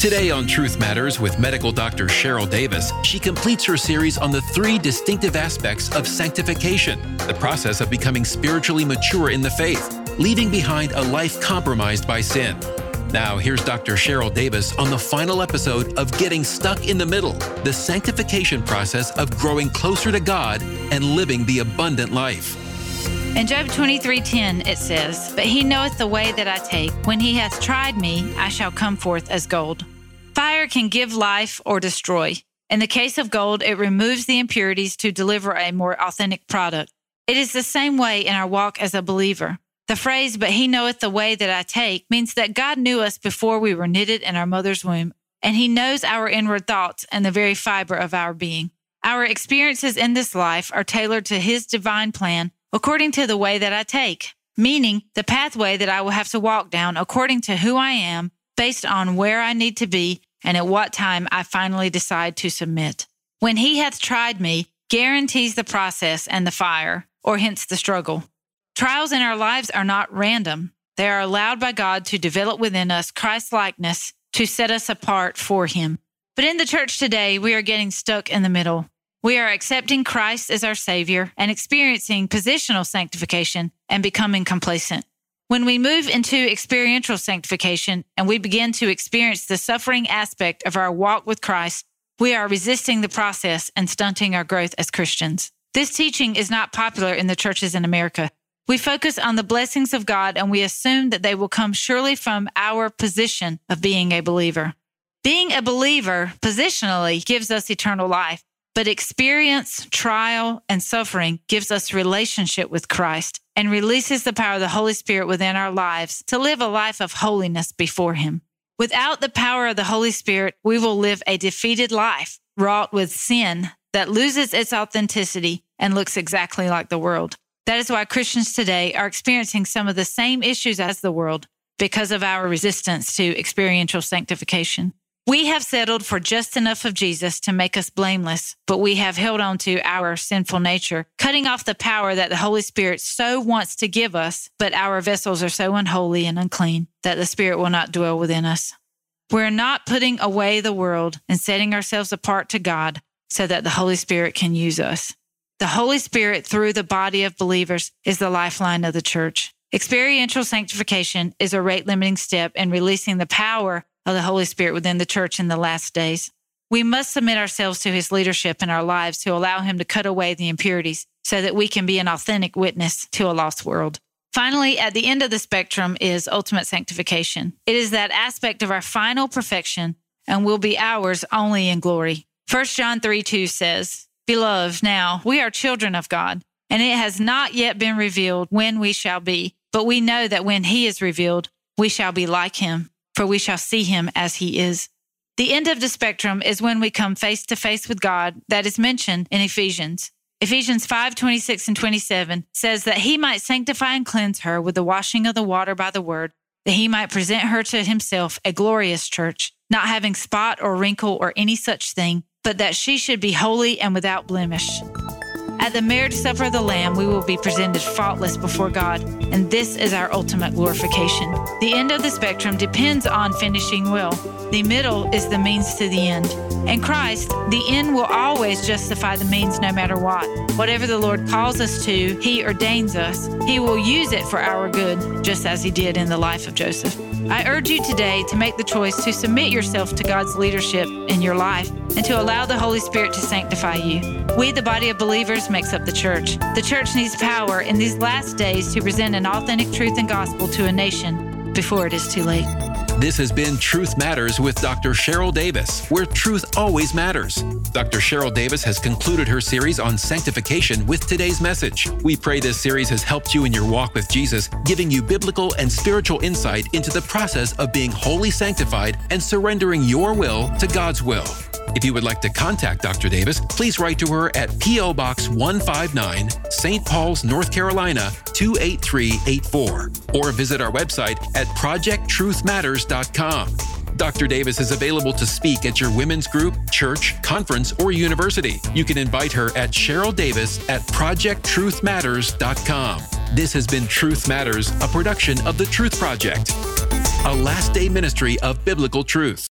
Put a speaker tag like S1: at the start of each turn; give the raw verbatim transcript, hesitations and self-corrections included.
S1: Today on Truth Matters with medical doctor Cheryl Davis, she completes her series on the three distinctive aspects of sanctification, the process of becoming spiritually mature in the faith, leaving behind a life compromised by sin. Now, here's Doctor Cheryl Davis on the final episode of Getting Stuck in the Middle, the sanctification process of growing closer to God and living the abundant life.
S2: In Job twenty-three ten, it says, "But he knoweth the way that I take. When he hath tried me, I shall come forth as gold." Fire can give life or destroy. In the case of gold, it removes the impurities to deliver a more authentic product. It is the same way in our walk as a believer. The phrase, "but he knoweth the way that I take," means that God knew us before we were knitted in our mother's womb, and he knows our inward thoughts and the very fiber of our being. Our experiences in this life are tailored to his divine plan according to the way that I take, meaning the pathway that I will have to walk down according to who I am, based on where I need to be and at what time I finally decide to submit. When he hath tried me guarantees the process and the fire, or hence the struggle. Trials in our lives are not random. They are allowed by God to develop within us Christ-likeness to set us apart for him. But in the church today, we are getting stuck in the middle. We are accepting Christ as our Savior and experiencing positional sanctification and becoming complacent. When we move into experiential sanctification and we begin to experience the suffering aspect of our walk with Christ, we are resisting the process and stunting our growth as Christians. This teaching is not popular in the churches in America. We focus on the blessings of God and we assume that they will come surely from our position of being a believer. Being a believer positionally gives us eternal life, but experience, trial, and suffering gives us relationship with Christ and releases the power of the Holy Spirit within our lives to live a life of holiness before him. Without the power of the Holy Spirit, we will live a defeated life, wrought with sin that loses its authenticity and looks exactly like the world. That is why Christians today are experiencing some of the same issues as the world because of our resistance to experiential sanctification. We have settled for just enough of Jesus to make us blameless, but we have held on to our sinful nature, cutting off the power that the Holy Spirit so wants to give us, but our vessels are so unholy and unclean that the Spirit will not dwell within us. We're not putting away the world and setting ourselves apart to God so that the Holy Spirit can use us. The Holy Spirit, through the body of believers, is the lifeline of the church. Experiential sanctification is a rate-limiting step in releasing the power of the Holy Spirit within the church in the last days. We must submit ourselves to his leadership in our lives to allow him to cut away the impurities so that we can be an authentic witness to a lost world. Finally, at the end of the spectrum is ultimate sanctification. It is that aspect of our final perfection and will be ours only in glory. First John three two says, "Beloved, now we are children of God, and it has not yet been revealed when we shall be, but we know that when he is revealed, we shall be like him, for we shall see him as he is." The end of the spectrum is when we come face to face with God that is mentioned in Ephesians. Ephesians five twenty-six and twenty-seven says that he might sanctify and cleanse her with the washing of the water by the word, that he might present her to himself a glorious church, not having spot or wrinkle or any such thing, but that she should be holy and without blemish. At the marriage supper of the Lamb, we will be presented faultless before God, and this is our ultimate glorification. The end of the spectrum depends on finishing well. The middle is the means to the end. In Christ, the end will always justify the means no matter what. Whatever the Lord calls us to, he ordains us. He will use it for our good, just as he did in the life of Joseph. I urge you today to make the choice to submit yourself to God's leadership in your life and to allow the Holy Spirit to sanctify you. We, the body of believers, makes up the church. The church needs power in these last days to present an authentic truth and gospel to a nation before it is too late.
S1: This has been Truth Matters with Doctor Cheryl Davis, where truth always matters. Doctor Cheryl Davis has concluded her series on sanctification with today's message. We pray this series has helped you in your walk with Jesus, giving you biblical and spiritual insight into the process of being wholly sanctified and surrendering your will to God's will. If you would like to contact Doctor Davis, please write to her at P O Box one five nine, Saint Paul's, North Carolina, two eight three eight four, or visit our website at project truth matters dot com. Doctor Davis is available to speak at your women's group, church, conference, or university. You can invite her at Cheryl Davis at project truth matters dot com. This has been Truth Matters, a production of The Truth Project, a last day ministry of biblical truth.